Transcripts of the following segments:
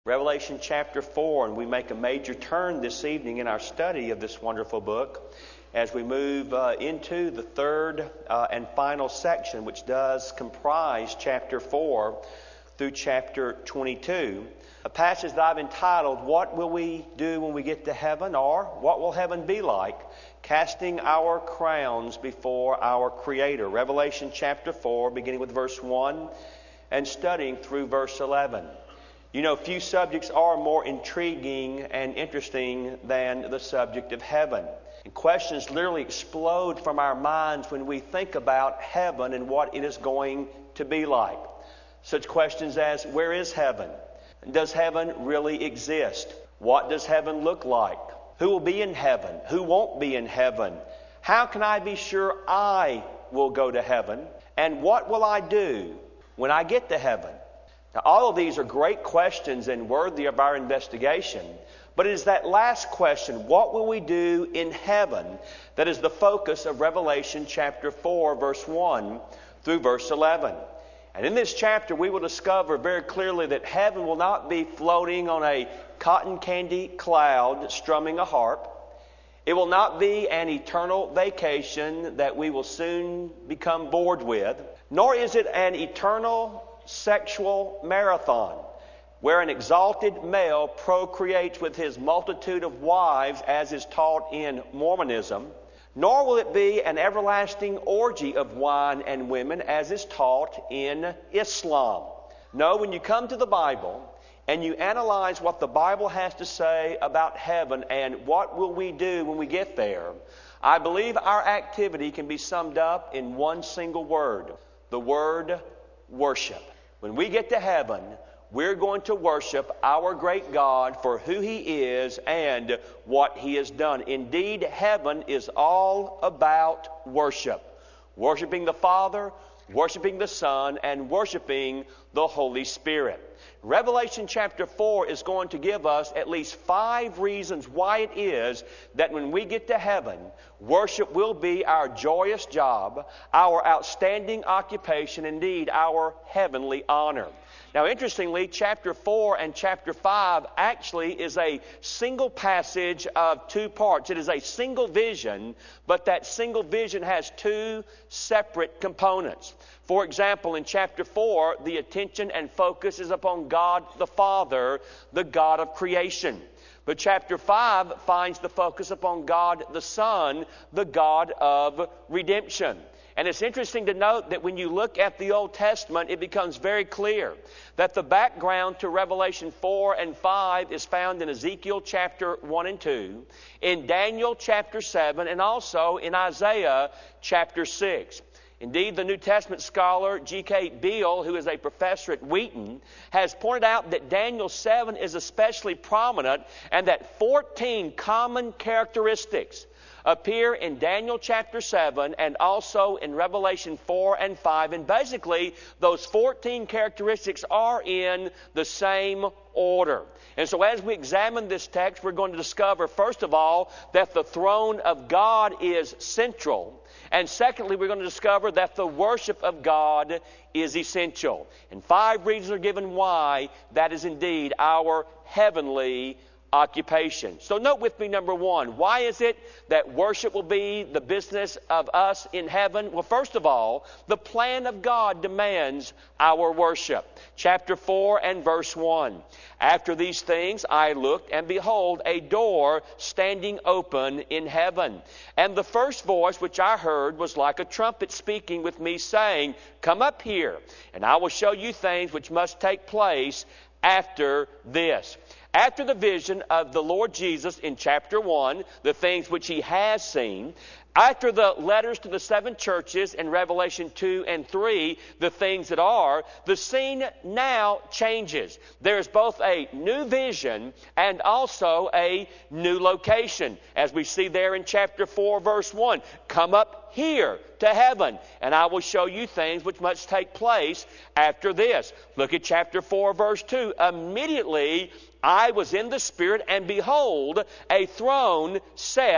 Revelation chapter 4, and we make a major turn this evening in our study of this wonderful book as we move into the third and final section, which does comprise chapter 4 through chapter 22. A passage that I've entitled, What Will We Do When We Get to Heaven? Or, What Will Heaven Be Like? Casting Our Crowns Before Our Creator. Revelation chapter 4, beginning with verse 1 and studying through verse 11. You know, few subjects are more intriguing and interesting than the subject of heaven. And questions literally explode from our minds when we think about heaven and what it is going to be like. Such questions as, where is heaven? Does heaven really exist? What does heaven look like? Who will be in heaven? Who won't be in heaven? How can I be sure I will go to heaven? And what will I do when I get to heaven? Now, all of these are great questions and worthy of our investigation. But it is that last question, what will we do in heaven, that is the focus of Revelation chapter 4, verse 1 through verse 11. And in this chapter, we will discover very clearly that heaven will not be floating on a cotton candy cloud strumming a harp. It will not be an eternal vacation that we will soon become bored with. Nor is it an eternal sexual marathon where an exalted male procreates with his multitude of wives as is taught in Mormonism. Nor will it be an everlasting orgy of wine and women as is taught in Islam. No, when you come to the Bible and you analyze what the Bible has to say about heaven and what will we do when we get there, I believe our activity can be summed up in one single word, the word worship. When we get to heaven, we're going to worship our great God for who He is and what He has done. Indeed, heaven is all about worship. Worshiping the Father, worshiping the Son, and worshiping the Holy Spirit. Revelation chapter 4 is going to give us at least 5 reasons why it is that when we get to heaven, worship will be our joyous job, our outstanding occupation, indeed our heavenly honor. Now, interestingly, chapter 4 and chapter 5 actually is a single passage of 2 parts. It is a single vision, but that single vision has 2 separate components. For example, in chapter 4, the attention and focus is upon God the Father, the God of creation. But chapter 5 finds the focus upon God the Son, the God of redemption. And it's interesting to note that when you look at the Old Testament, it becomes very clear that the background to Revelation 4 and 5 is found in Ezekiel chapter 1 and 2, in Daniel chapter 7, and also in Isaiah chapter 6. Indeed, the New Testament scholar G.K. Beale, who is a professor at Wheaton, has pointed out that Daniel 7 is especially prominent and that 14 common characteristics appear in Daniel chapter 7 and also in Revelation 4 and 5. And basically, those 14 characteristics are in the same order. And so as we examine this text, we're going to discover, first of all, that the throne of God is central. And secondly, we're going to discover that the worship of God is essential. And 5 reasons are given why that is indeed our heavenly occupation. So note with me number 1. Why is it that worship will be the business of us in heaven? Well, first of all, the plan of God demands our worship. Chapter 4 and verse 1. After these things I looked, and behold, a door standing open in heaven. And the first voice which I heard was like a trumpet speaking with me, saying, Come up here, and I will show you things which must take place after this. After the vision of the Lord Jesus in chapter 1, the things which He has seen, after the letters to the 7 churches in Revelation 2 and 3, the things that are, the scene now changes. There's both a new vision and also a new location. As we see there in chapter 4, verse 1, Come up here to heaven, and I will show you things which must take place after this. Look at chapter 4, verse 2. Immediately I was in the Spirit, and behold, a throne set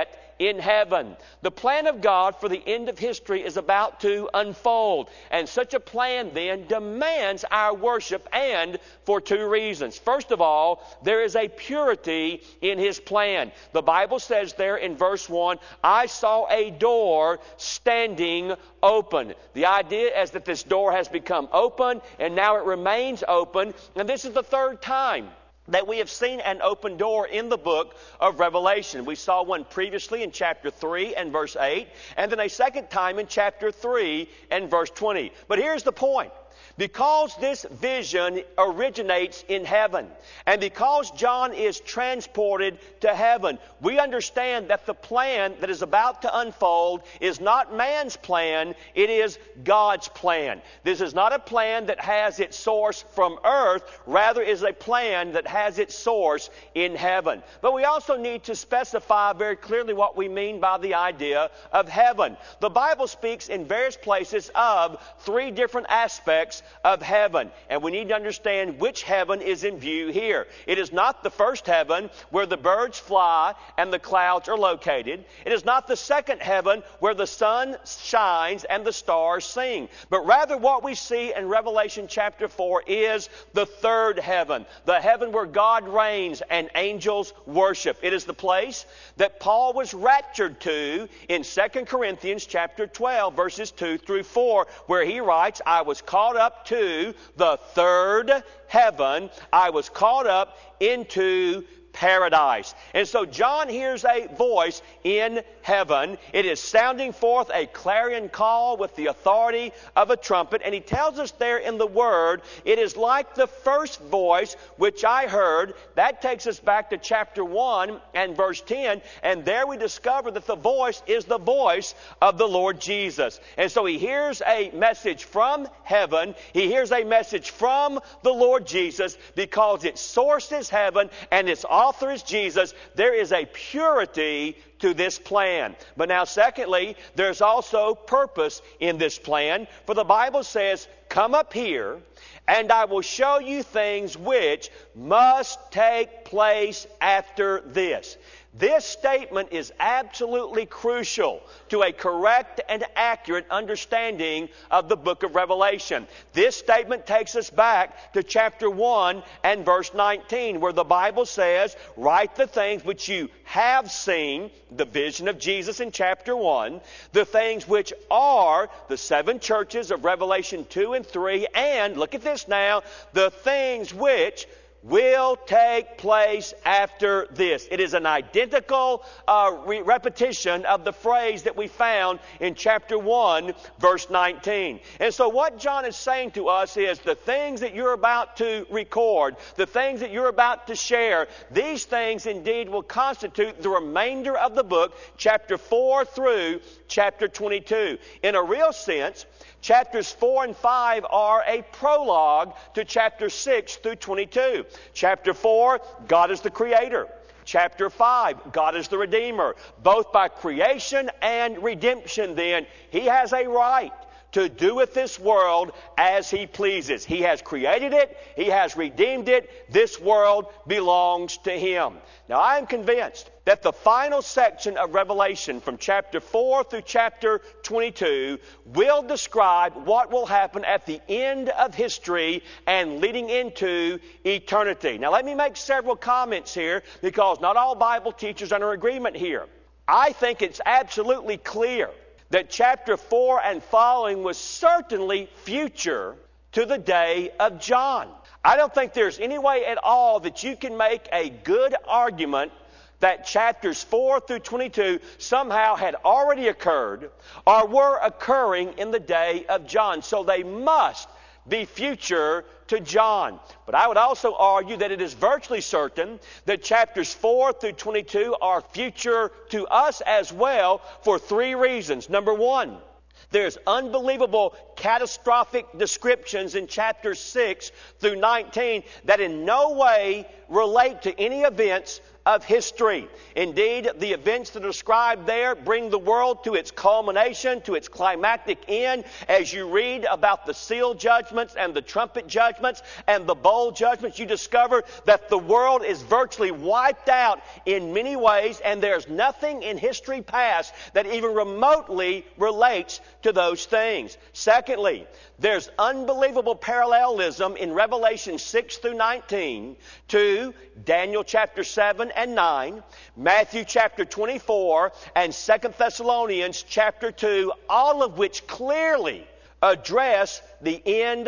in heaven. The plan of God for the end of history is about to unfold. And such a plan then demands our worship, and for two reasons. First of all, there is a purity in His plan. The Bible says there in verse 1, I saw a door standing open. The idea is that this door has become open and now it remains open. And this is the third time that we have seen an open door in the book of Revelation. We saw one previously in chapter 3 and verse 8, and then a second time in chapter 3 and verse 20. But here's the point. Because this vision originates in heaven, and because John is transported to heaven, we understand that the plan that is about to unfold is not man's plan, it is God's plan. This is not a plan that has its source from earth, rather it is a plan that has its source in heaven. But we also need to specify very clearly what we mean by the idea of heaven. The Bible speaks in various places of three different aspects of heaven, and we need to understand which heaven is in view here. It is not the first heaven where the birds fly and the clouds are located. It is not the second heaven where the sun shines and the stars sing. But rather what we see in Revelation chapter 4 is the third heaven, the heaven where God reigns and angels worship. It is the place that Paul was raptured to in 2 Corinthians chapter 12 verses 2 through 4, where he writes, I was caught up to the third heaven. I was caught up into paradise. And so John hears a voice in heaven. It is sounding forth a clarion call with the authority of a trumpet. And he tells us there in the Word, it is like the first voice which I heard. That takes us back to chapter 1 and verse 10. And there we discover that the voice is the voice of the Lord Jesus. And so he hears a message from heaven. He hears a message from the Lord Jesus, because its source is heaven and its author is Jesus. There is a purity to this plan. But now secondly, there's also purpose in this plan. For the Bible says, come up here and I will show you things which must take place after this. This statement is absolutely crucial to a correct and accurate understanding of the book of Revelation. This statement takes us back to chapter 1 and verse 19, where the Bible says, write the things which you have seen, the vision of Jesus in chapter 1, the things which are the seven churches of Revelation 2 and 3, and, look at this now, the things which will take place after this. It is an identical repetition of the phrase that we found in chapter 1, verse 19. And so what John is saying to us is the things that you're about to record, the things that you're about to share, these things indeed will constitute the remainder of the book, chapter 4 through chapter 22. In a real sense, chapters 4 and 5 are a prologue to chapters 6 through 22. Chapter 4, God is the Creator. Chapter 5, God is the Redeemer. Both by creation and redemption then, He has a right to do with this world as He pleases. He has created it. He has redeemed it. This world belongs to Him. Now, I am convinced that the final section of Revelation from chapter 4 through chapter 22 will describe what will happen at the end of history and leading into eternity. Now, let me make several comments here, because not all Bible teachers are in agreement here. I think it's absolutely clear that chapter 4 and following was certainly future to the day of John. I don't think there's any way at all that you can make a good argument that chapters 4 through 22 somehow had already occurred or were occurring in the day of John. So they must be future to John. But I would also argue that it is virtually certain that chapters 4 through 22 are future to us as well for three reasons. Number one, there's unbelievable catastrophic descriptions in chapters 6 through 19 that in no way relate to any events of history. Indeed, the events that are described there bring the world to its culmination, to its climactic end. As you read about the seal judgments and the trumpet judgments and the bowl judgments, you discover that the world is virtually wiped out in many ways, and there's nothing in history past that even remotely relates to those things. Secondly, there's unbelievable parallelism in Revelation 6 through 19 to Daniel chapter 7 and 9, Matthew chapter 24, and 2 Thessalonians chapter 2, all of which clearly address the end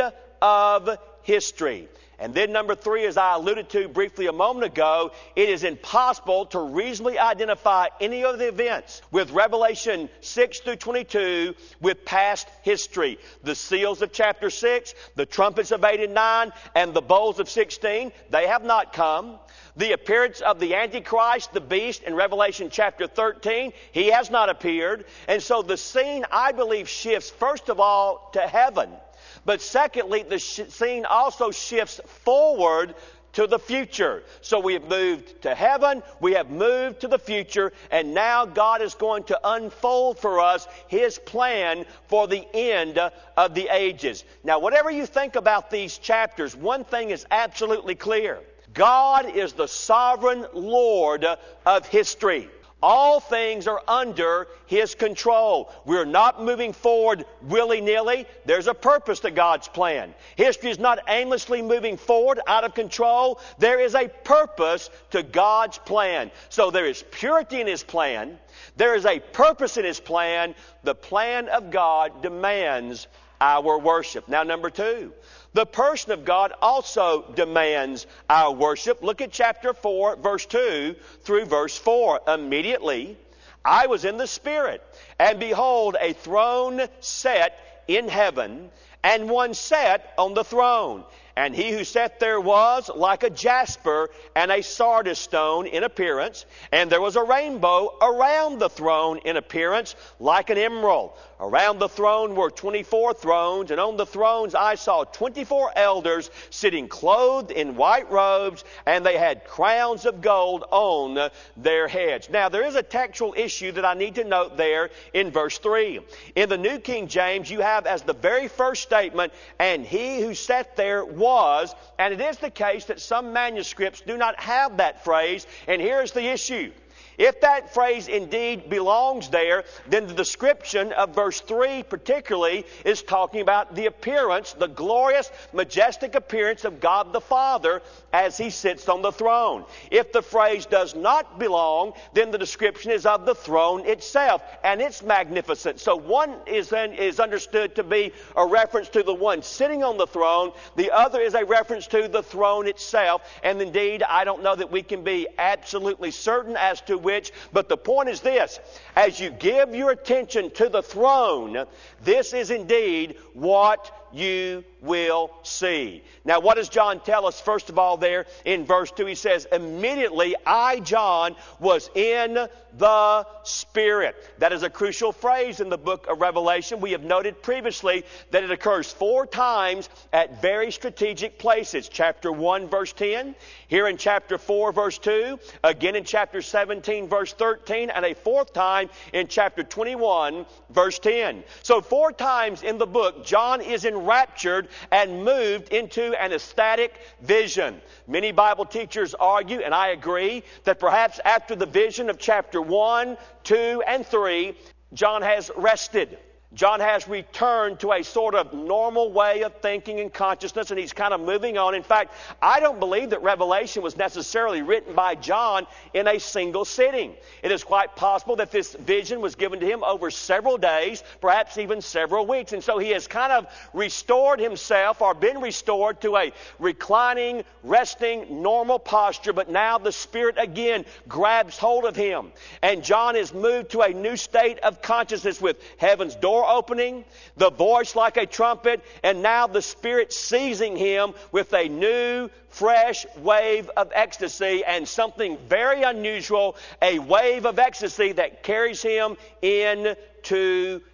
of history. And then number three, as I alluded to briefly a moment ago, it is impossible to reasonably identify any of the events with Revelation 6 through 22 with past history. The seals of chapter 6, the trumpets of 8 and 9, and the bowls of 16, they have not come. The appearance of the Antichrist, the beast, in Revelation chapter 13, he has not appeared. And so the scene, I believe, shifts first of all to heaven. But secondly, the scene also shifts forward to the future. So we have moved to heaven, we have moved to the future, and now God is going to unfold for us His plan for the end of the ages. Now, whatever you think about these chapters, one thing is absolutely clear. God is the sovereign Lord of history. All things are under His control. We're not moving forward willy-nilly. There's a purpose to God's plan. History is not aimlessly moving forward out of control. There is a purpose to God's plan. So there is purity in His plan. There is a purpose in His plan. The plan of God demands our worship. Now, number two, the person of God also demands our worship. Look at chapter 4, verse 2 through verse 4. Immediately, I was in the Spirit, and behold, a throne set in heaven, and one sat on the throne. And he who sat there was like a jasper and a sardis stone in appearance. And there was a rainbow around the throne in appearance like an emerald. Around the throne were 24 thrones, and on the thrones I saw 24 elders sitting clothed in white robes, and they had crowns of gold on their heads. Now, there is a textual issue that I need to note there in verse 3. In the New King James, you have as the very first statement, and he who sat there was, and it is the case that some manuscripts do not have that phrase, and here's the issue. If that phrase indeed belongs there, then the description of verse 3 particularly is talking about the appearance, the glorious, majestic appearance of God the Father as He sits on the throne. If the phrase does not belong, then the description is of the throne itself and its magnificence. So one is understood to be a reference to the one sitting on the throne. The other is a reference to the throne itself. And indeed, I don't know that we can be absolutely certain as to which, but the point is this: as you give your attention to the throne, this is indeed what you will see. Now, what does John tell us? First of all, there in verse 2, he says, immediately I, John, was in the Spirit. That is a crucial phrase in the book of Revelation. We have noted previously that it occurs 4 times at very strategic places. Chapter 1, verse 10, here in chapter 4, verse 2, again in chapter 17, verse 13, and a 4th time in chapter 21, verse 10. So 4 times in the book, John is enraptured and moved into an ecstatic vision. Many Bible teachers argue, and I agree, that perhaps after the vision of chapter 1, 2, and 3, John has rested. John has returned to a sort of normal way of thinking and consciousness, and he's kind of moving on. In fact, I don't believe that Revelation was necessarily written by John in a single sitting. It is quite possible that this vision was given to him over several days, perhaps even several weeks. And so he has kind of restored himself, or been restored to a reclining, resting, normal posture, but now the Spirit again grabs hold of him. And John is moved to a new state of consciousness with heaven's door opening, the voice like a trumpet, and now the Spirit seizing him with a new, fresh wave of ecstasy, and something very unusual, a wave of ecstasy that carries him into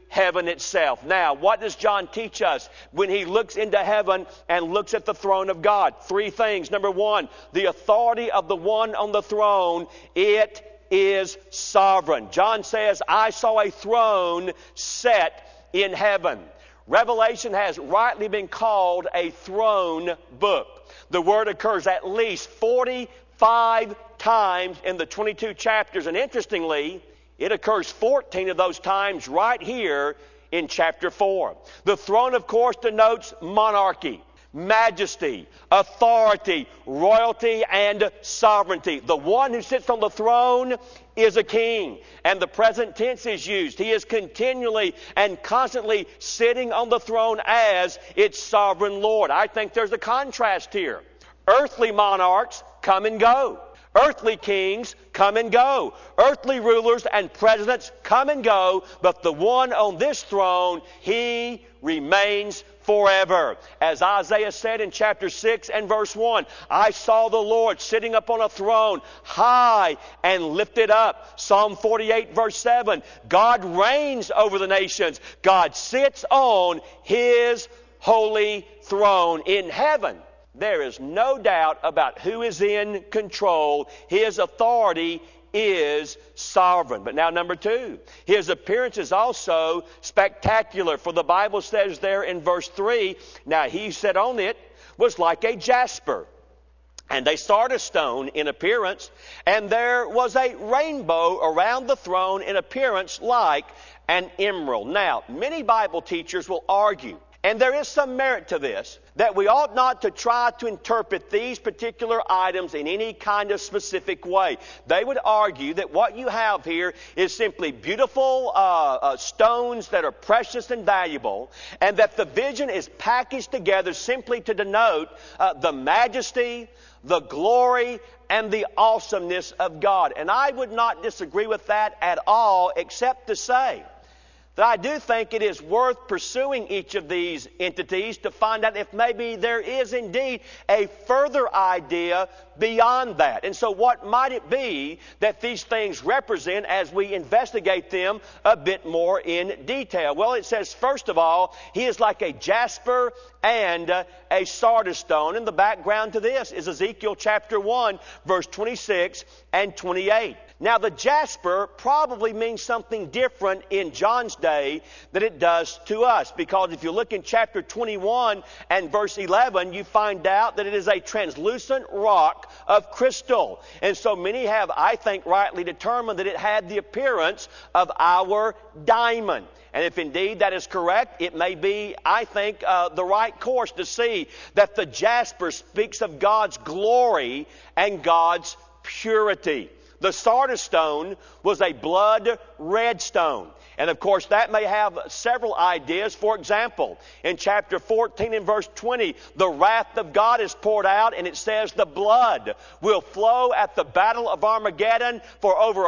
heaven itself. Now, what does John teach us when he looks into heaven and looks at the throne of God? Three things. Number one, the authority of the one on the throne, it is sovereign. John says, I saw a throne set in heaven. Revelation has rightly been called a throne book. The word occurs at least 45 times in the 22 chapters, and interestingly, it occurs 14 of those times right here in chapter 4. The throne, of course, denotes monarchy, majesty, authority, royalty, and sovereignty. The one who sits on the throne is a king, and the present tense is used. He is continually and constantly sitting on the throne as its sovereign Lord. I think there's a contrast here. Earthly monarchs come and go. Earthly kings come and go. Earthly rulers and presidents come and go, but the one on this throne, he remains forever. As Isaiah said in chapter 6 and verse 1, I saw the Lord sitting upon a throne, high and lifted up. Psalm 48 verse 7, God reigns over the nations. God sits on His holy throne in heaven. There is no doubt about who is in control. His authority is sovereign. But now number two, His appearance is also spectacular. For the Bible says there in verse 3, now He who sat on it was like a jasper and a sardis stone in appearance, and there was a rainbow around the throne in appearance like an emerald. Now, many Bible teachers will argue, and there is some merit to this, that we ought not to try to interpret these particular items in any kind of specific way. They would argue that what you have here is simply beautiful stones that are precious and valuable, and that the vision is packaged together simply to denote the majesty, the glory, and the awesomeness of God. And I would not disagree with that at all, except to say that I do think it is worth pursuing each of these entities to find out if maybe there is indeed a further idea beyond that. And so what might it be that these things represent as we investigate them a bit more in detail? Well, it says, first of all, He is like a jasper and a sardis stone. And the background to this is Ezekiel chapter 1, verse 26 and 28. Now, the jasper probably means something different in John's day than it does to us, because if you look in chapter 21 and verse 11, you find out that it is a translucent rock of crystal. And so many have, I think, rightly determined that it had the appearance of our diamond. And if indeed that is correct, it may be, I think, the right course to see that the jasper speaks of God's glory and God's purity. The sardis stone was a blood red stone. And of course, that may have several ideas. For example, in chapter 14 and verse 20, the wrath of God is poured out, and it says the blood will flow at the battle of Armageddon for over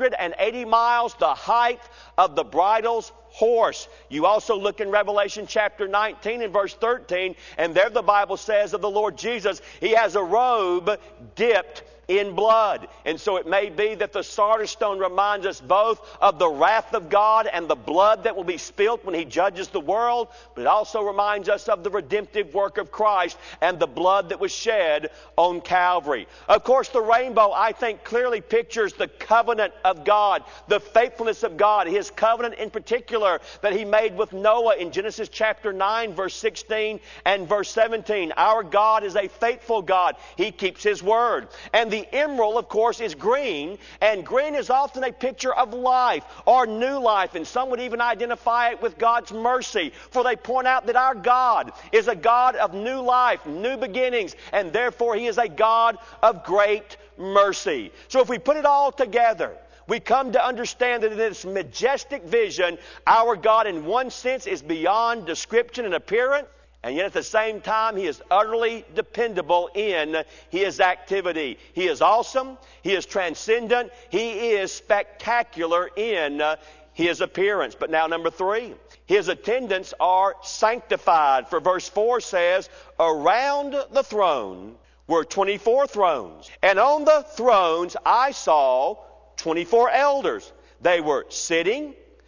180 miles, the height of the bridle's horse. You also look in Revelation chapter 19 and verse 13, and there the Bible says of the Lord Jesus, He has a robe dipped in blood. And so it may be that the sardis stone reminds us both of the wrath of God and the blood that will be spilt when He judges the world, but it also reminds us of the redemptive work of Christ and the blood that was shed on Calvary. Of course, the rainbow, I think, clearly pictures the covenant of God, the faithfulness of God, His covenant in particular that He made with Noah in Genesis chapter 9, verse 16 and verse 17. Our God is a faithful God. He keeps His word. And the emerald, of course, is green, and green is often a picture of life or new life, and some would even identify it with God's mercy, for they point out that our God is a God of new life, new beginnings, and therefore He is a God of great mercy. So if we put it all together, we come to understand that in this majestic vision, our God in one sense is beyond description and appearance, and yet at the same time, He is utterly dependable in His activity. He is awesome. He is transcendent. He is spectacular in His appearance. But now number three, His attendants are sanctified. For verse 4 says, around the throne were 24 thrones. And on the thrones I saw 24 elders. They were sitting,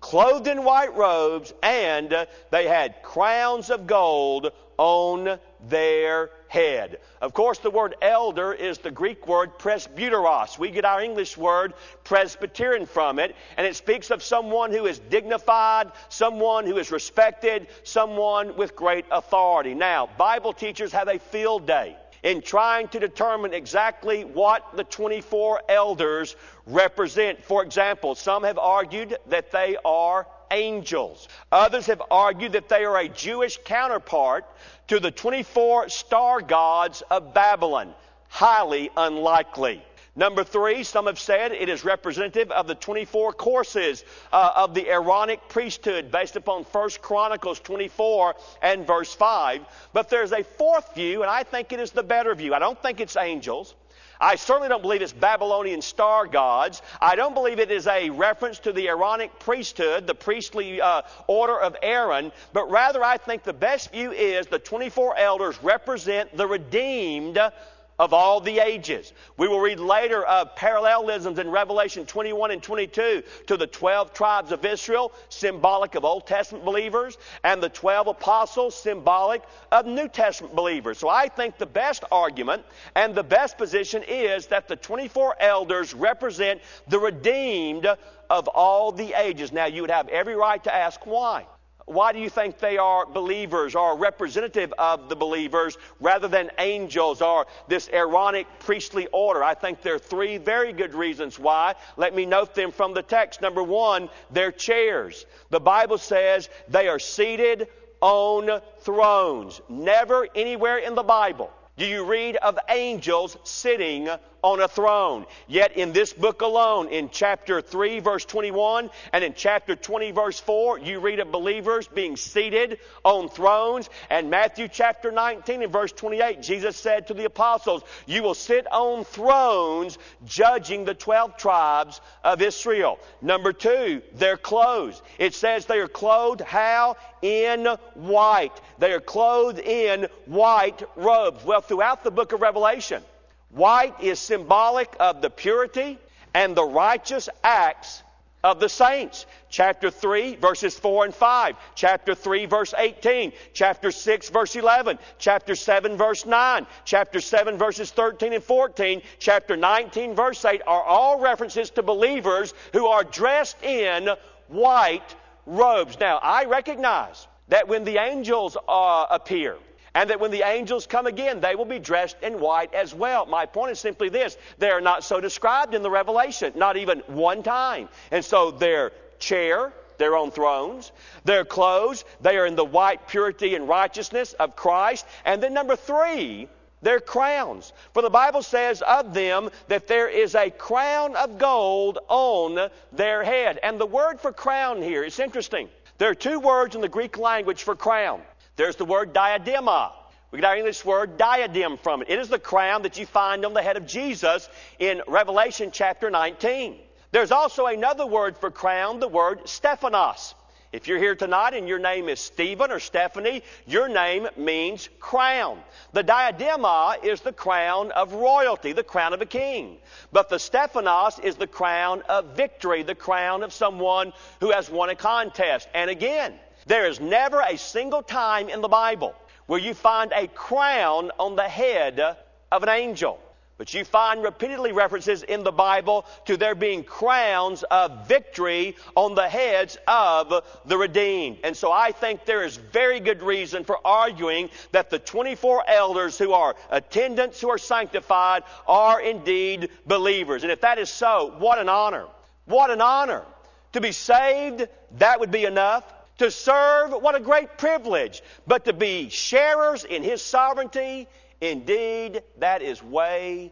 clothed in white robes, and they had crowns of gold on their head. Of course, the word elder is the Greek word presbyteros. We get our English word Presbyterian from it, and it speaks of someone who is dignified, someone who is respected, someone with great authority. Now, Bible teachers have a field day in trying to determine exactly what the 24 elders represent. For example, some have argued that they are angels. Others have argued that they are a Jewish counterpart to the 24 star gods of Babylon. Highly unlikely. Number 3, some have said it is representative of the 24 courses of the Aaronic priesthood based upon 1 Chronicles 24 and verse 5. But there's a fourth view, and I think it is the better view. I don't think it's angels. I certainly don't believe it's Babylonian star gods. I don't believe it is a reference to the Aaronic priesthood, the priestly order of Aaron. But rather, I think the best view is the 24 elders represent the redeemed of all the ages. We will read later of parallelisms in Revelation 21 and 22 to the 12 tribes of Israel, symbolic of Old Testament believers, and the 12 apostles, symbolic of New Testament believers. So I think the best argument and the best position is that the 24 elders represent the redeemed of all the ages. Now, you would have every right to ask why. Why do you think they are believers or representative of the believers rather than angels or this Aaronic priestly order? I think there are 3 very good reasons why. Let me note them from the text. Number 1, their chairs. The Bible says they are seated on thrones. Never anywhere in the Bible do you read of angels sitting on a throne. Yet in this book alone, in chapter 3, verse 21, and in chapter 20, verse 4, you read of believers being seated on thrones. And Matthew chapter 19 and verse 28, Jesus said to the apostles, you will sit on thrones judging the 12 tribes of Israel. Number 2, their clothes. It says they are clothed how? In white. They are clothed in white robes. Well, throughout the book of Revelation, white is symbolic of the purity and the righteous acts of the saints. Chapter 3, verses 4 and 5. Chapter 3, verse 18. Chapter 6, verse 11. Chapter 7, verse 9. Chapter 7, verses 13 and 14. Chapter 19, verse 8 are all references to believers who are dressed in white robes. Now, I recognize that when the angels appear, and that when the angels come again, they will be dressed in white as well. My point is simply this. They are not so described in the Revelation, not even one time. And so their chair, they're on thrones. Their clothes, they are in the white purity and righteousness of Christ. And then number 3, their crowns. For the Bible says of them that there is a crown of gold on their head. And the word for crown here, it's interesting. There are 2 words in the Greek language for crown. There's the word diadema. We get our English word diadem from it. It is the crown that you find on the head of Jesus in Revelation chapter 19. There's also another word for crown, the word Stephanos. If you're here tonight and your name is Stephen or Stephanie, your name means crown. The diadema is the crown of royalty, the crown of a king. But the Stephanos is the crown of victory, the crown of someone who has won a contest. And again, there is never a single time in the Bible where you find a crown on the head of an angel. But you find repeatedly references in the Bible to there being crowns of victory on the heads of the redeemed. And so I think there is very good reason for arguing that the 24 elders who are attendants, who are sanctified, are indeed believers. And if that is so, what an honor. What an honor. To be saved, that would be enough. To serve, what a great privilege. But to be sharers in His sovereignty, indeed, that is way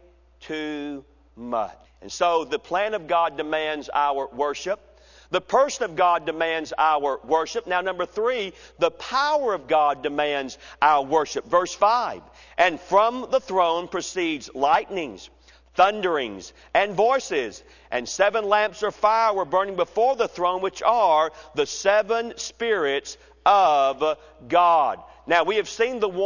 too much. And so the plan of God demands our worship. The person of God demands our worship. Now, number 3, the power of God demands our worship. Verse 5, and from the throne proceeds lightnings, thunderings, and voices. And 7 lamps of fire were burning before the throne, which are the 7 spirits of God. Now, we have seen the one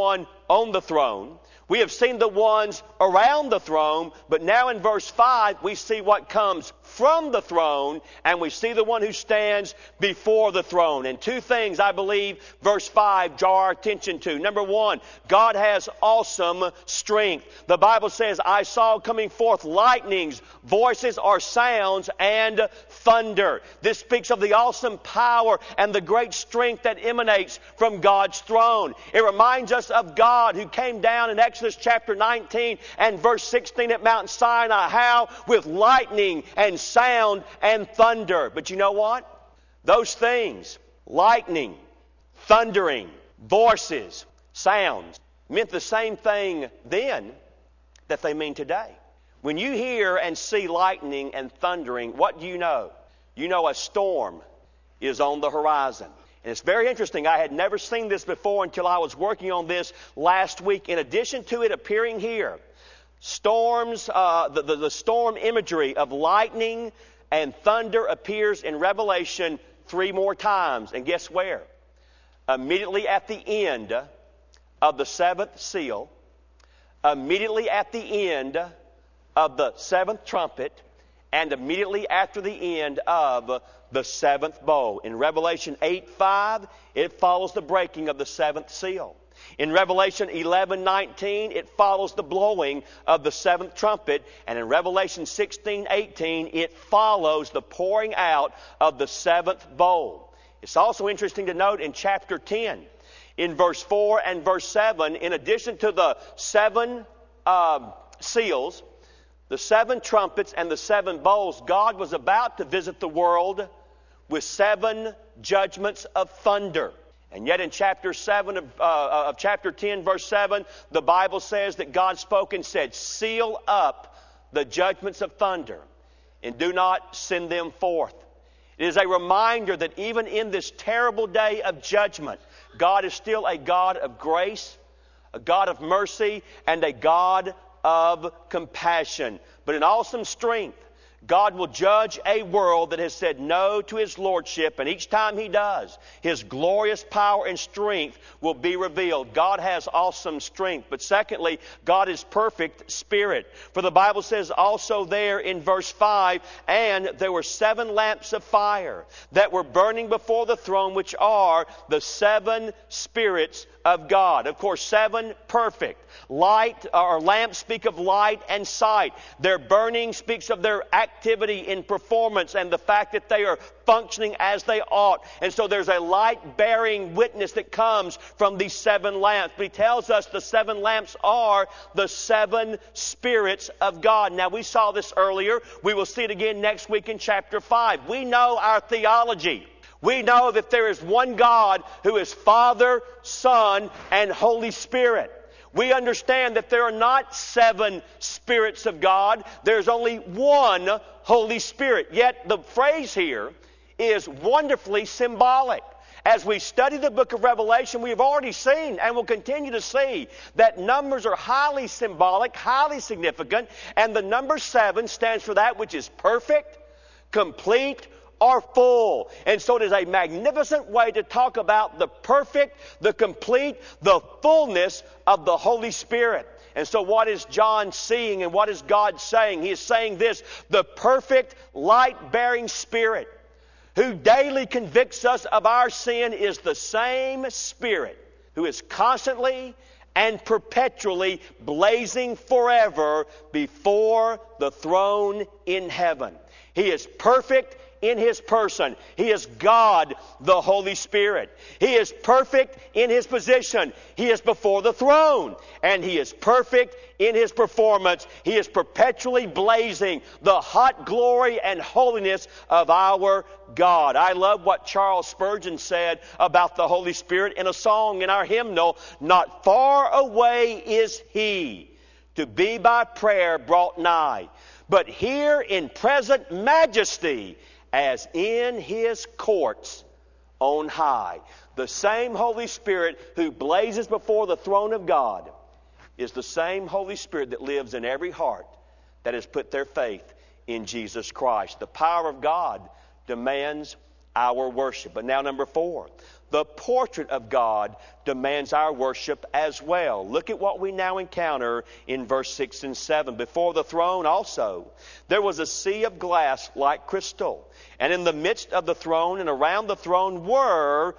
on the throne. We have seen the ones around the throne, but now in verse 5, we see what comes from the throne, and we see the one who stands before the throne. And two things, I believe, verse 5 draw our attention to. Number one, God has awesome strength. The Bible says, I saw coming forth lightnings, voices or sounds, and thunder. This speaks of the awesome power and the great strength that emanates from God's throne. It reminds us of God who came down in Exodus chapter 19 and verse 16 at Mount Sinai, how with lightning and sound and thunder. But you know what? Those things, lightning, thundering, voices, sounds, meant the same thing then that they mean today. When you hear and see lightning and thundering, what do you know? You know a storm is on the horizon. And it's very interesting. I had never seen this before until I was working on this last week. In addition to it appearing here, storms, the storm imagery of lightning and thunder appears in Revelation 3 more times. And guess where? Immediately at the end of the seventh seal, immediately at the end of the seventh trumpet, and immediately after the end of the seventh bowl. In Revelation 8:5, it follows the breaking of the seventh seal. In Revelation 11:19, it follows the blowing of the seventh trumpet. And in Revelation 16:18, it follows the pouring out of the seventh bowl. It's also interesting to note in chapter 10, in verse 4 and verse 7, in addition to the seven seals, the seven trumpets and the seven bowls, God was about to visit the world with seven judgments of thunder. And yet in chapter 7 of chapter 10, verse 7, the Bible says that God spoke and said, seal up the judgments of thunder and do not send them forth. It is a reminder that even in this terrible day of judgment, God is still a God of grace, a God of mercy, and a God of compassion. But in awesome strength, God will judge a world that has said no to His lordship, and each time He does, His glorious power and strength will be revealed. God has awesome strength. But secondly, God is perfect spirit. For the Bible says also there in verse 5, and there were 7 lamps of fire that were burning before the throne, which are the 7 spirits of God. Of course, 7 perfect. Light or lamps speak of light and sight. Their burning speaks of their activity in performance and the fact that they are functioning as they ought. And so there's a light-bearing witness that comes from these 7 lamps. But He tells us the 7 lamps are the 7 spirits of God. Now, we saw this earlier. We will see it again next week in chapter 5. We know our theology. We know that there is one God who is Father, Son, and Holy Spirit. We understand that there are not 7 spirits of God. There's only one Holy Spirit. Yet the phrase here is wonderfully symbolic. As we study the book of Revelation, we have already seen and will continue to see that numbers are highly symbolic, highly significant, and the number 7 stands for that which is perfect, complete, or full. And so it is a magnificent way to talk about the perfect, the complete, the fullness of the Holy Spirit. And so what is John seeing and what is God saying? He is saying this: the perfect light-bearing Spirit who daily convicts us of our sin is the same Spirit who is constantly and perpetually blazing forever before the throne in heaven. He is perfect in His person. He is God, the Holy Spirit. He is perfect in His position. He is before the throne. And He is perfect in His performance. He is perpetually blazing the hot glory and holiness of our God. I love what Charles Spurgeon said about the Holy Spirit in a song in our hymnal. Not far away is He, to be by prayer brought nigh, but here in present majesty, as in His courts on high. The same Holy Spirit who blazes before the throne of God is the same Holy Spirit that lives in every heart that has put their faith in Jesus Christ. The power of God demands our worship. But now number 4, the portrait of God demands our worship as well. Look at what we now encounter in verse 6 and 7. Before the throne also there was a sea of glass like crystal. And in the midst of the throne and around the throne were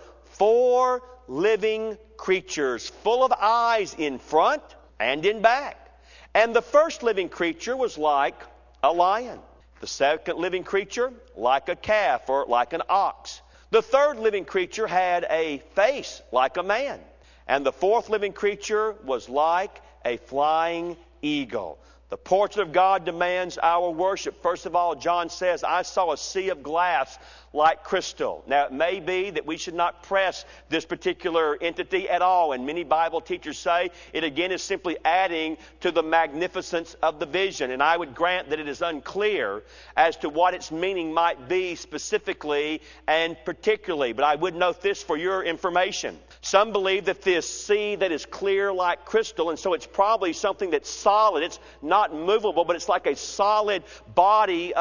4 living creatures, full of eyes in front and in back. And the first living creature was like a lion. The second living creature like a calf or like an ox. The third living creature had a face like a man. And the fourth living creature was like a flying eagle. The portrait of God demands our worship. First of all, John says, I saw a sea of glass like crystal. Now, it may be that we should not press this particular entity at all. And many Bible teachers say it again is simply adding to the magnificence of the vision. And I would grant that it is unclear as to what its meaning might be specifically and particularly. But I would note this for your information. Some believe that this sea that is clear like crystal, and so it's probably something that's solid. It's not movable, but it's like a solid body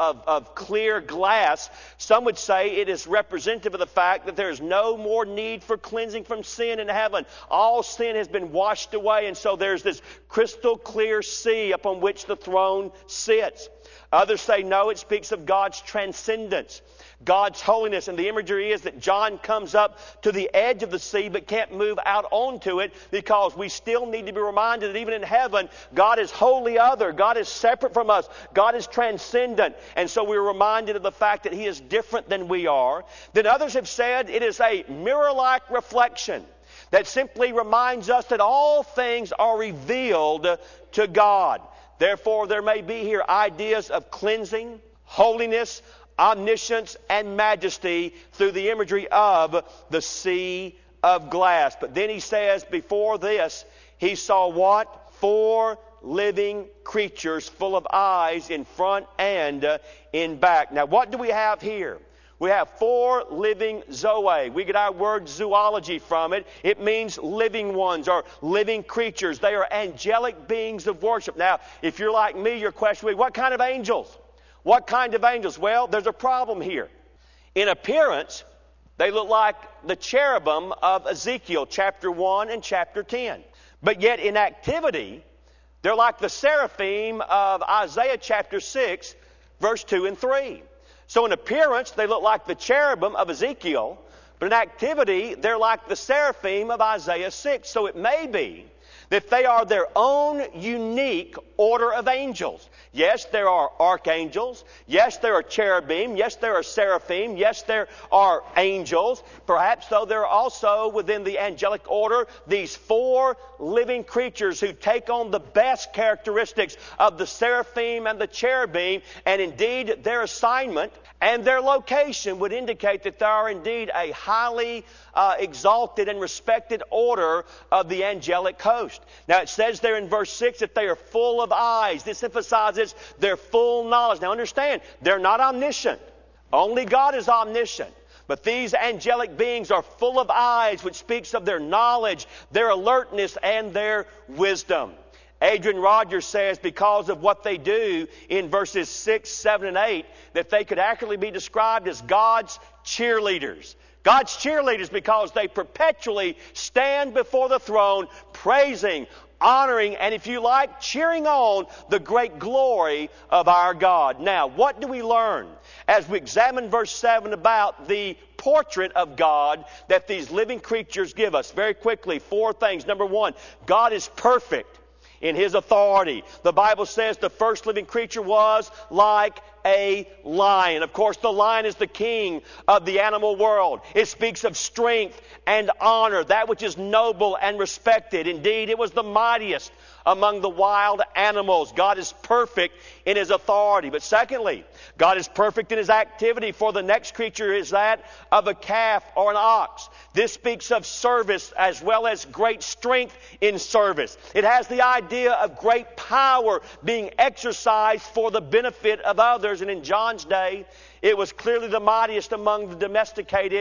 of clear glass. Some would say it is representative of the fact that there is no more need for cleansing from sin in heaven. All sin has been washed away, and so there's this crystal clear sea upon which the throne sits. Others say no, it speaks of God's transcendence, God's holiness. And the imagery is that John comes up to the edge of the sea but can't move out onto it, because we still need to be reminded that even in heaven, God is wholly other. God is separate from us. God is transcendent. And so we're reminded of the fact that He is different than we are. Then others have said it is a mirror-like reflection that simply reminds us that all things are revealed to God. Therefore, there may be here ideas of cleansing, holiness, omniscience, and majesty through the imagery of the sea of glass. But then he says, before this, he saw what? 4 living creatures full of eyes in front and in back. Now, what do we have here? We have 4 living zoe. We get our word zoology from it. It means living ones or living creatures. They are angelic beings of worship. Now, if you're like me, your question will be, what kind of angels? What kind of angels? Well, there's a problem here. In appearance, they look like the cherubim of Ezekiel chapter 1 and chapter 10. But yet in activity, they're like the seraphim of Isaiah chapter 6, verse 2 and 3. So in appearance, they look like the cherubim of Ezekiel, but in activity, they're like the seraphim of Isaiah 6. So it may be that they are their own unique order of angels. Yes, there are archangels. Yes, there are cherubim. Yes, there are seraphim. Yes, there are angels. Perhaps, though, there are also within the angelic order these 4 living creatures who take on the best characteristics of the seraphim and the cherubim. And indeed, their assignment and their location would indicate that they are indeed a highly exalted and respected order of the angelic host. Now it says there in verse 6 that they are full of eyes. This emphasizes their full knowledge. Now understand, they're not omniscient. Only God is omniscient. But these angelic beings are full of eyes, which speaks of their knowledge, their alertness, and their wisdom. Adrian Rogers says because of what they do in verses 6, 7, and 8, that they could accurately be described as God's cheerleaders. God's cheerleaders because they perpetually stand before the throne praising, honoring, and if you like, cheering on the great glory of our God. Now, what do we learn as we examine verse 7 about the portrait of God that these living creatures give us? Very quickly, 4 things. Number 1, God is perfect in His authority. The Bible says the first living creature was like a lion. Of course, the lion is the king of the animal world. It speaks of strength and honor, that which is noble and respected. Indeed, it was the mightiest among the wild animals. God is perfect in His authority. But secondly, God is perfect in His activity, for the next creature is that of a calf or an ox. This speaks of service as well as great strength in service. It has the idea of great power being exercised for the benefit of others. And in John's day, it was clearly the mightiest among the domesticated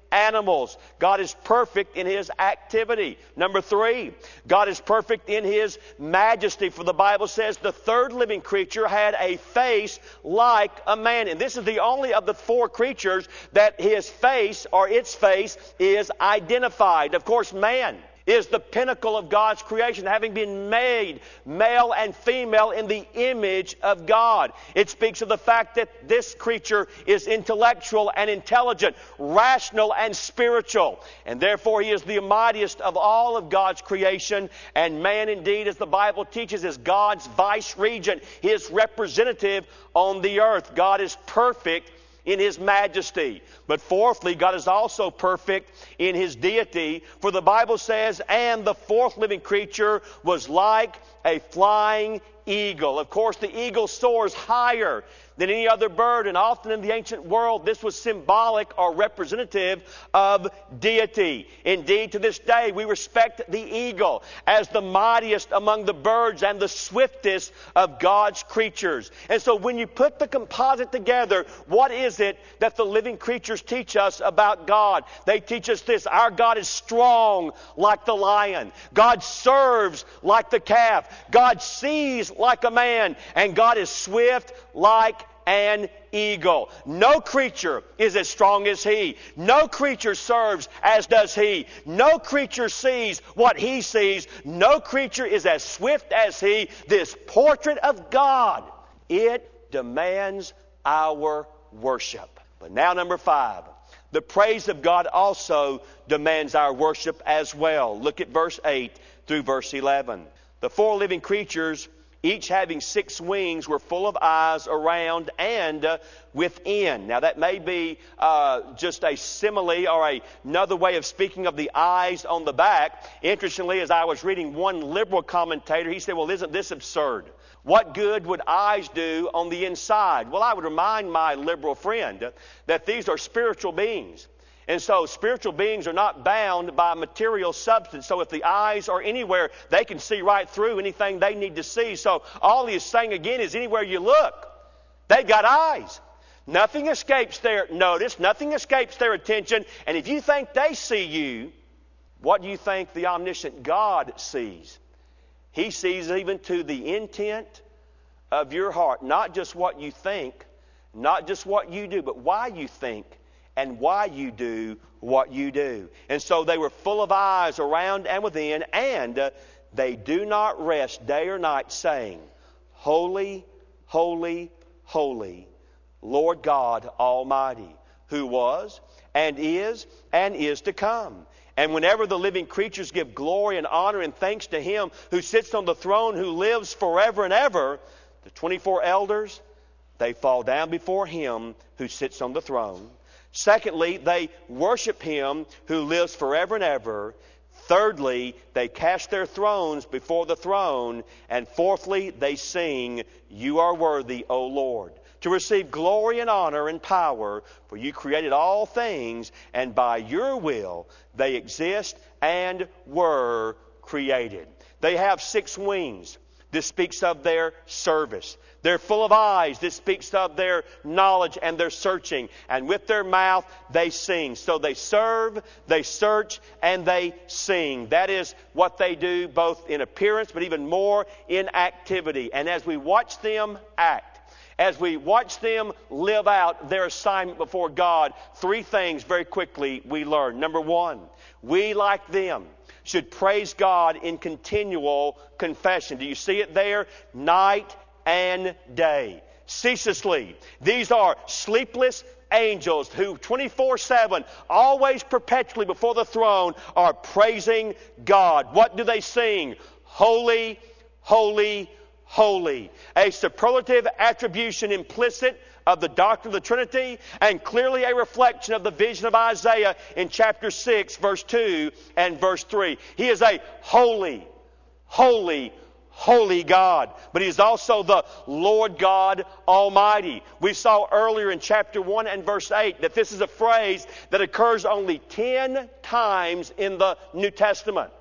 animals. God is perfect in His activity. Number 3, God is perfect in His majesty. For the Bible says the third living creature had a face like a man. And this is the only of the 4 creatures that his face or its face is identified. Of course, man is the pinnacle of God's creation, having been made male and female in the image of God. It speaks of the fact that this creature is intellectual and intelligent, rational and spiritual, and therefore he is the mightiest of all of God's creation. And man, indeed, as the Bible teaches, is God's vice regent, His representative on the earth. God is perfect in His majesty. But fourthly, God is also perfect in His deity. For the Bible says, and the fourth living creature was like a flying eagle. Of course, the eagle soars higher than any other bird, and often in the ancient world this was symbolic or representative of deity. Indeed, to this day we respect the eagle as the mightiest among the birds and the swiftest of God's creatures. And so when you put the composite together, what is it that the living creatures teach us about God? They teach us this: our God is strong like the lion. God serves like the calf. God sees like a man. And God is swift like an eagle. No creature is as strong as He. No creature serves as does He. No creature sees what He sees. No creature is as swift as He. This portrait of God, it demands our worship. But now number 5. The praise of God also demands our worship as well. Look at verse 8 through verse 11. The 4 living creatures, each having 6 wings, were full of eyes around and within. Now that may be just a simile or another way of speaking of the eyes on the back. Interestingly, as I was reading one liberal commentator, he said, well, isn't this absurd? What good would eyes do on the inside? Well, I would remind my liberal friend that these are spiritual beings. And so spiritual beings are not bound by material substance. So if the eyes are anywhere, they can see right through anything they need to see. So all he is saying again is anywhere you look, they've got eyes. Nothing escapes their notice. Nothing escapes their attention. And if you think they see you, what do you think the omniscient God sees? He sees even to the intent of your heart. Not just what you think, not just what you do, but why you think and why you do what you do. And so they were full of eyes around and within, and they do not rest day or night, saying, Holy, holy, holy, Lord God Almighty, who was and is to come. And whenever the living creatures give glory and honor and thanks to Him who sits on the throne, who lives forever and ever, the 24 elders, they fall down before Him who sits on the throne. Secondly, they worship Him who lives forever and ever. Thirdly, they cast their thrones before the throne. And fourthly, they sing, You are worthy, O Lord, to receive glory and honor and power, for You created all things, and by Your will they exist and were created. They have 6 wings. This speaks of their service. They're full of eyes. This speaks of their knowledge and their searching. And with their mouth they sing. So they serve, they search, and they sing. That is what they do both in appearance but even more in activity. And as we watch them act, as we watch them live out their assignment before God, 3 things very quickly we learn. Number 1, we, like them, should praise God in continual confession. Do you see it there? Night and day. Ceaselessly. These are sleepless angels who 24/7, always perpetually before the throne, are praising God. What do they sing? Holy, holy, holy. A superlative attribution implicit of the doctrine of the Trinity, and clearly a reflection of the vision of Isaiah in chapter 6, verse 2 and verse 3. He is a holy, holy, holy God. But He is also the Lord God Almighty. We saw earlier in chapter 1 and verse 8 that this is a phrase that occurs only 10 times in the New Testament.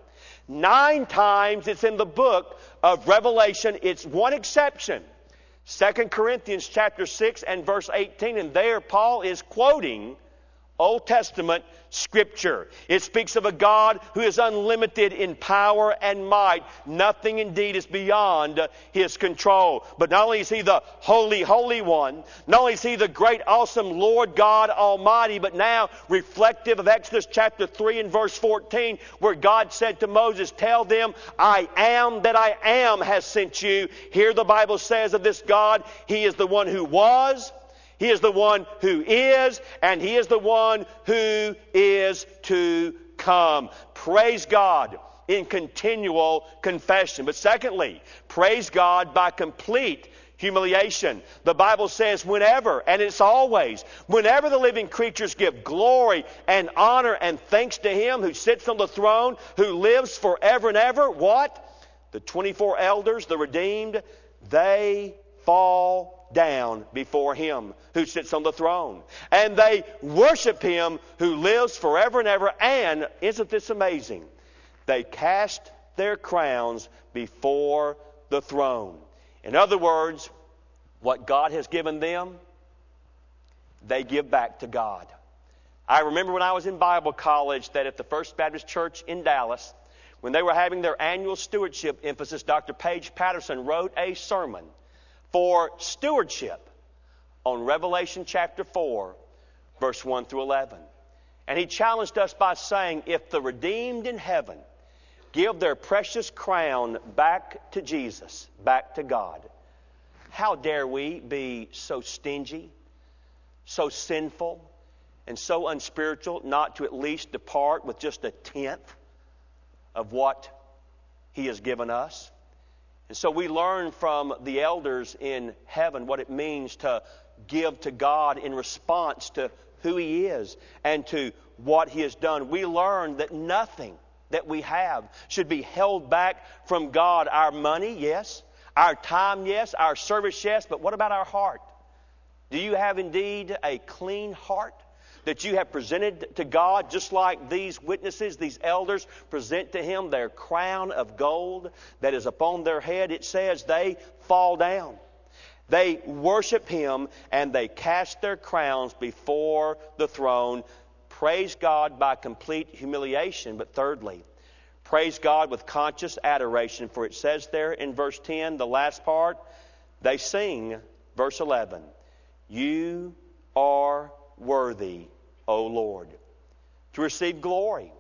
9 times it's in the book of Revelation. It's one exception. 2 Corinthians chapter 6 and verse 18. And there Paul is quoting Old Testament Scripture. It speaks of a God who is unlimited in power and might. Nothing indeed is beyond His control. But not only is He the Holy, Holy One, not only is He the great, awesome Lord God Almighty, but now reflective of Exodus chapter 3 and verse 14, where God said to Moses, tell them, I am that I am has sent you. Here the Bible says of this God, He is the one who was, He is the one who is, and He is the one who is to come. Praise God in continual confession. But secondly, praise God by complete humiliation. The Bible says whenever, and it's always, whenever the living creatures give glory and honor and thanks to Him who sits on the throne, who lives forever and ever, what? The 24 elders, the redeemed, they fall down before Him who sits on the throne. And they worship Him who lives forever and ever. And, isn't this amazing? They cast their crowns before the throne. In other words, what God has given them, they give back to God. I remember when I was in Bible college that at the First Baptist Church in Dallas, when they were having their annual stewardship emphasis, Dr. Paige Patterson wrote a sermon for stewardship on Revelation chapter 4, verse 1 through 11. And he challenged us by saying, if the redeemed in heaven give their precious crown back to Jesus, back to God, how dare we be so stingy, so sinful, and so unspiritual not to at least depart with just a tenth of what He has given us? And so we learn from the elders in heaven what it means to give to God in response to who He is and to what He has done. We learn that nothing that we have should be held back from God. Our money, yes. Our time, yes. Our service, yes. But what about our heart? Do you have indeed a clean heart that you have presented to God, just like these witnesses, these elders, present to Him their crown of gold that is upon their head? It says they fall down. They worship Him and they cast their crowns before the throne. Praise God by complete humiliation. But thirdly, praise God with conscious adoration. For it says there in verse 10, the last part, they sing, verse 11, you are worthy, O Lord, to receive glory,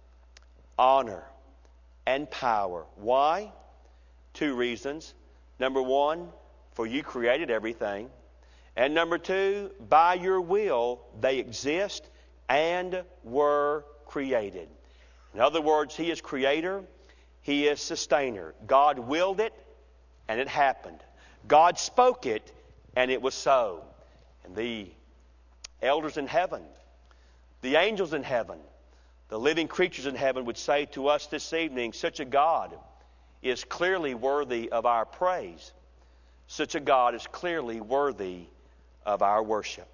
honor, and power. Why? Two reasons. Number one, for you created everything. And number two, by your will they exist and were created. In other words, He is creator, He is sustainer. God willed it, and it happened. God spoke it, and it was so. And the elders in heaven, the angels in heaven, the living creatures in heaven would say to us this evening, such a God is clearly worthy of our praise. Such a God is clearly worthy of our worship.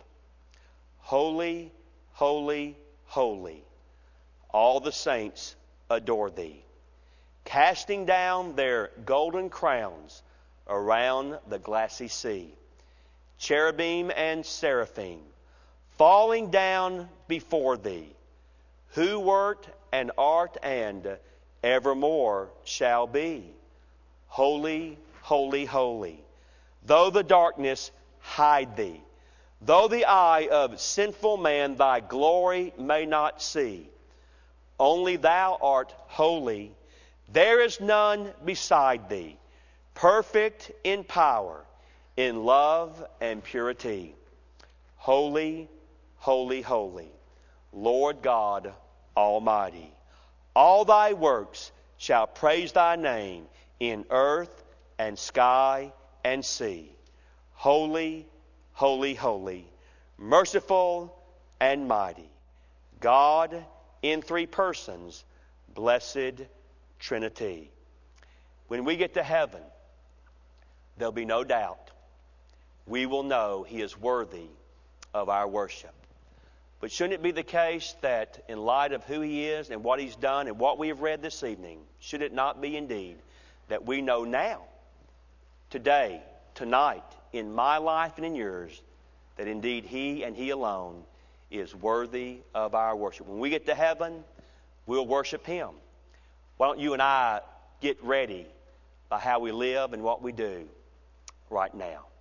Holy, holy, holy, all the saints adore Thee, casting down their golden crowns around the glassy sea. Cherubim and seraphim, falling down before Thee, who wert and art and evermore shall be. Holy, holy, holy. Though the darkness hide Thee, though the eye of sinful man Thy glory may not see, only Thou art holy. There is none beside Thee, perfect in power, in love and purity. Holy, holy, holy, Lord God Almighty. All Thy works shall praise Thy name in earth and sky and sea. Holy, holy, holy, merciful and mighty, God in three persons, blessed Trinity. When we get to heaven, there'll be no doubt. We will know He is worthy of our worship. But shouldn't it be the case that in light of who He is and what He's done and what we have read this evening, should it not be indeed that we know now, today, tonight, in my life and in yours, that indeed He and He alone is worthy of our worship. When we get to heaven, we'll worship Him. Why don't you and I get ready by how we live and what we do right now?